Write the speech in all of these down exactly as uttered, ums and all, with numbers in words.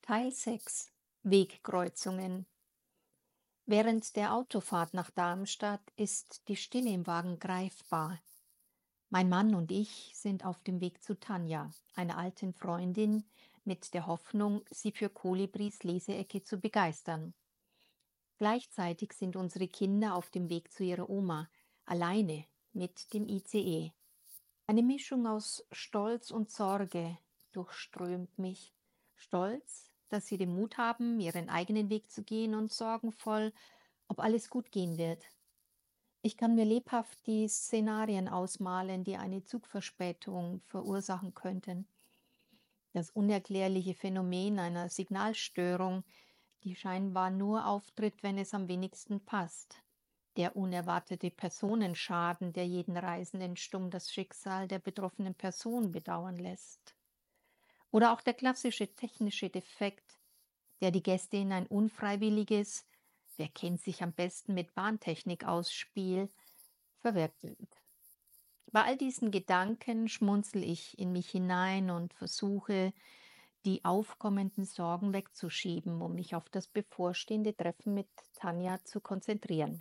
Teil sechs: Wegkreuzungen. Während der Autofahrt nach Darmstadt ist die Stille im Wagen greifbar. Mein Mann und ich sind auf dem Weg zu Tanja, einer alten Freundin, mit der Hoffnung, sie für Kolibris Leseecke zu begeistern. Gleichzeitig sind unsere Kinder auf dem Weg zu ihrer Oma, alleine mit dem I C E. Eine Mischung aus Stolz und Sorge durchströmt mich. Stolz, dass sie den Mut haben, ihren eigenen Weg zu gehen, und sorgenvoll, ob alles gut gehen wird. Ich kann mir lebhaft die Szenarien ausmalen, die eine Zugverspätung verursachen könnten. Das unerklärliche Phänomen einer Signalstörung, die scheinbar nur auftritt, wenn es am wenigsten passt. Der unerwartete Personenschaden, der jeden Reisenden stumm das Schicksal der betroffenen Person bedauern lässt. Oder auch der klassische technische Defekt, der die Gäste in ein unfreiwilliges „Wer kennt sich am besten mit Bahntechnik aus“ Spiel verwickelt. Bei all diesen Gedanken schmunzel ich in mich hinein und versuche, die aufkommenden Sorgen wegzuschieben, um mich auf das bevorstehende Treffen mit Tanja zu konzentrieren.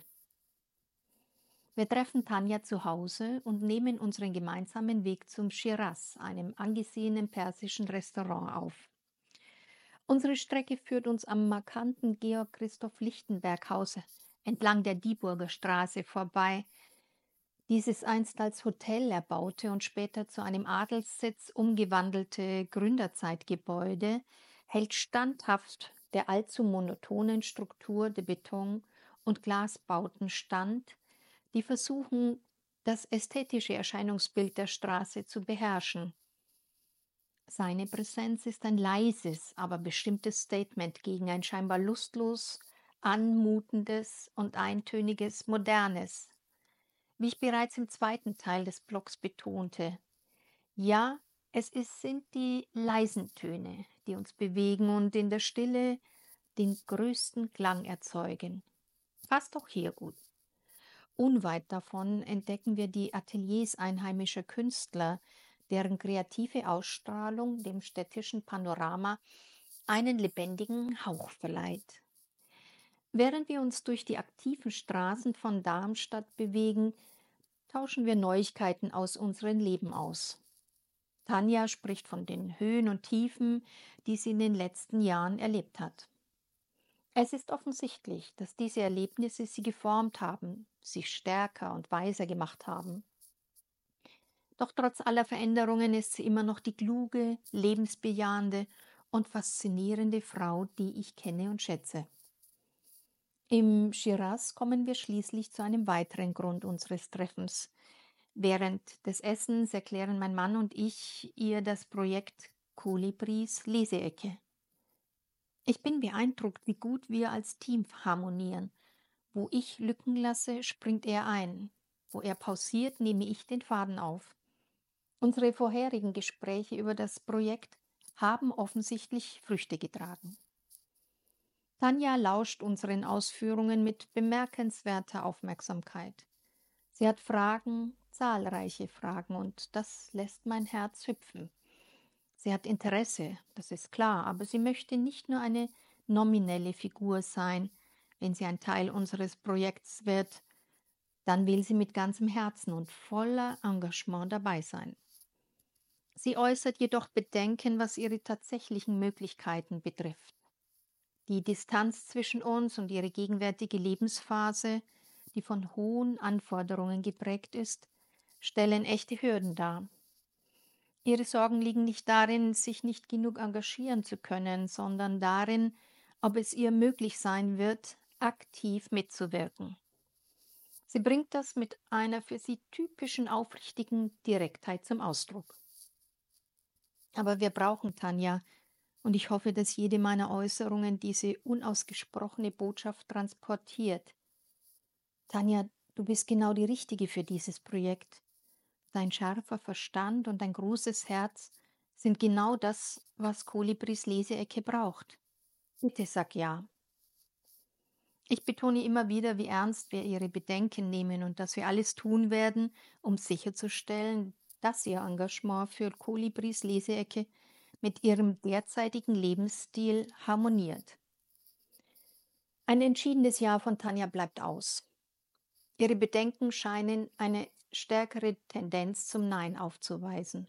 Wir treffen Tanja zu Hause und nehmen unseren gemeinsamen Weg zum Shiraz, einem angesehenen persischen Restaurant, auf. Unsere Strecke führt uns am markanten Georg-Christoph-Lichtenberg-Haus entlang der Dieburger Straße vorbei. Dieses einst als Hotel erbaute und später zu einem Adelssitz umgewandelte Gründerzeitgebäude hält standhaft der allzu monotonen Struktur der Beton- und Glasbauten stand, die versuchen, das ästhetische Erscheinungsbild der Straße zu beherrschen. Seine Präsenz ist ein leises, aber bestimmtes Statement gegen ein scheinbar lustlos, anmutendes und eintöniges Modernes. Wie ich bereits im zweiten Teil des Blogs betonte, ja, es ist, sind die leisen Töne, die uns bewegen und in der Stille den größten Klang erzeugen. Passt auch hier gut. Unweit davon entdecken wir die Ateliers einheimischer Künstler, deren kreative Ausstrahlung dem städtischen Panorama einen lebendigen Hauch verleiht. Während wir uns durch die aktiven Straßen von Darmstadt bewegen, tauschen wir Neuigkeiten aus unserem Leben aus. Tanja spricht von den Höhen und Tiefen, die sie in den letzten Jahren erlebt hat. Es ist offensichtlich, dass diese Erlebnisse sie geformt haben, sie stärker und weiser gemacht haben. Doch trotz aller Veränderungen ist sie immer noch die kluge, lebensbejahende und faszinierende Frau, die ich kenne und schätze. Im Shiraz kommen wir schließlich zu einem weiteren Grund unseres Treffens. Während des Essens erklären mein Mann und ich ihr das Projekt Kolibris Leseecke. Ich bin beeindruckt, wie gut wir als Team harmonieren. Wo ich Lücken lasse, springt er ein. Wo er pausiert, nehme ich den Faden auf. Unsere vorherigen Gespräche über das Projekt haben offensichtlich Früchte getragen. Tanja lauscht unseren Ausführungen mit bemerkenswerter Aufmerksamkeit. Sie hat Fragen, zahlreiche Fragen, und das lässt mein Herz hüpfen. Sie hat Interesse, das ist klar, aber sie möchte nicht nur eine nominelle Figur sein. Wenn sie ein Teil unseres Projekts wird, dann will sie mit ganzem Herzen und voller Engagement dabei sein. Sie äußert jedoch Bedenken, was ihre tatsächlichen Möglichkeiten betrifft. Die Distanz zwischen uns und ihre gegenwärtige Lebensphase, die von hohen Anforderungen geprägt ist, stellen echte Hürden dar. Ihre Sorgen liegen nicht darin, sich nicht genug engagieren zu können, sondern darin, ob es ihr möglich sein wird, aktiv mitzuwirken. Sie bringt das mit einer für sie typischen aufrichtigen Direktheit zum Ausdruck. Aber wir brauchen Tanja, und ich hoffe, dass jede meiner Äußerungen diese unausgesprochene Botschaft transportiert. Tanja, du bist genau die Richtige für dieses Projekt. Dein scharfer Verstand und dein großes Herz sind genau das, was Kolibris Leseecke braucht. Bitte sag ja. Ich betone immer wieder, wie ernst wir ihre Bedenken nehmen und dass wir alles tun werden, um sicherzustellen, dass ihr Engagement für Kolibris Leseecke mit ihrem derzeitigen Lebensstil harmoniert. Ein entschiedenes Ja von Tanja bleibt aus. Ihre Bedenken scheinen eine stärkere Tendenz zum Nein aufzuweisen.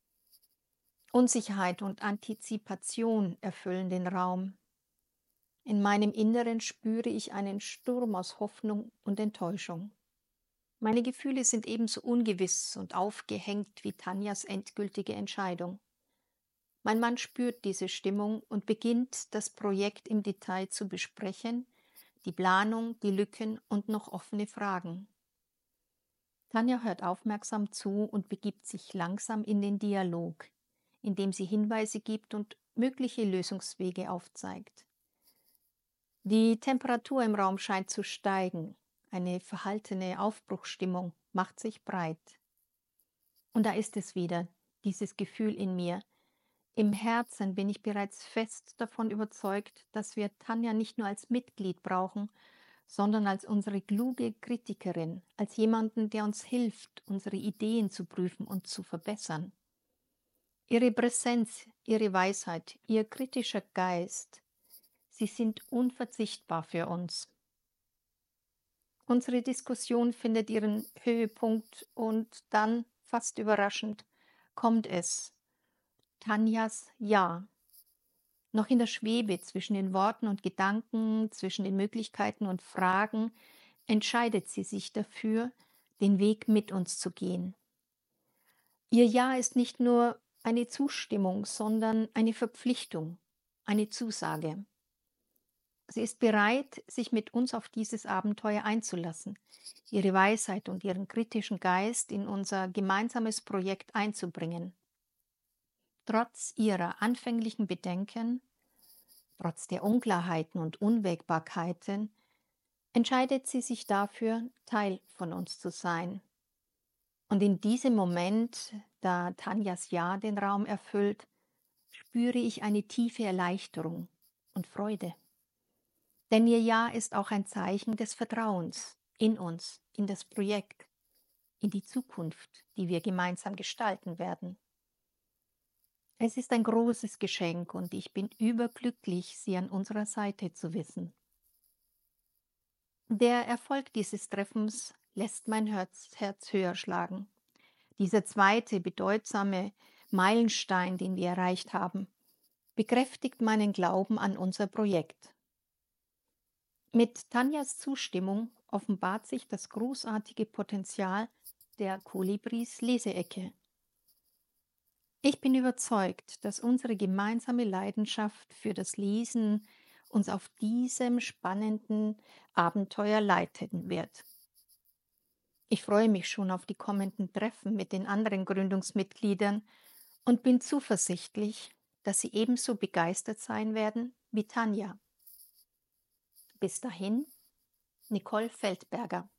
Unsicherheit und Antizipation erfüllen den Raum. In meinem Inneren spüre ich einen Sturm aus Hoffnung und Enttäuschung. Meine Gefühle sind ebenso ungewiss und aufgehängt wie Tanjas endgültige Entscheidung. Mein Mann spürt diese Stimmung und beginnt, das Projekt im Detail zu besprechen, die Planung, die Lücken und noch offene Fragen. Tanja hört aufmerksam zu und begibt sich langsam in den Dialog, indem sie Hinweise gibt und mögliche Lösungswege aufzeigt. Die Temperatur im Raum scheint zu steigen. Eine verhaltene Aufbruchsstimmung macht sich breit. Und da ist es wieder, dieses Gefühl in mir. Im Herzen bin ich bereits fest davon überzeugt, dass wir Tanja nicht nur als Mitglied brauchen, sondern als unsere kluge Kritikerin, als jemanden, der uns hilft, unsere Ideen zu prüfen und zu verbessern. Ihre Präsenz, ihre Weisheit, ihr kritischer Geist, sie sind unverzichtbar für uns. Unsere Diskussion findet ihren Höhepunkt und dann, fast überraschend, kommt es. Tanjas Ja. Noch in der Schwebe zwischen den Worten und Gedanken, zwischen den Möglichkeiten und Fragen, entscheidet sie sich dafür, den Weg mit uns zu gehen. Ihr Ja ist nicht nur eine Zustimmung, sondern eine Verpflichtung, eine Zusage. Sie ist bereit, sich mit uns auf dieses Abenteuer einzulassen, ihre Weisheit und ihren kritischen Geist in unser gemeinsames Projekt einzubringen. Trotz ihrer anfänglichen Bedenken, trotz der Unklarheiten und Unwägbarkeiten, entscheidet sie sich dafür, Teil von uns zu sein. Und in diesem Moment, da Tanjas Ja den Raum erfüllt, spüre ich eine tiefe Erleichterung und Freude. Denn ihr Ja ist auch ein Zeichen des Vertrauens in uns, in das Projekt, in die Zukunft, die wir gemeinsam gestalten werden. Es ist ein großes Geschenk und ich bin überglücklich, sie an unserer Seite zu wissen. Der Erfolg dieses Treffens lässt mein Herz, Herz höher schlagen. Dieser zweite bedeutsame Meilenstein, den wir erreicht haben, bekräftigt meinen Glauben an unser Projekt. Mit Tanjas Zustimmung offenbart sich das großartige Potenzial der Kolibris Leseecke. Ich bin überzeugt, dass unsere gemeinsame Leidenschaft für das Lesen uns auf diesem spannenden Abenteuer leiten wird. Ich freue mich schon auf die kommenden Treffen mit den anderen Gründungsmitgliedern und bin zuversichtlich, dass sie ebenso begeistert sein werden wie Tanja. Bis dahin, Nicole Feldberger.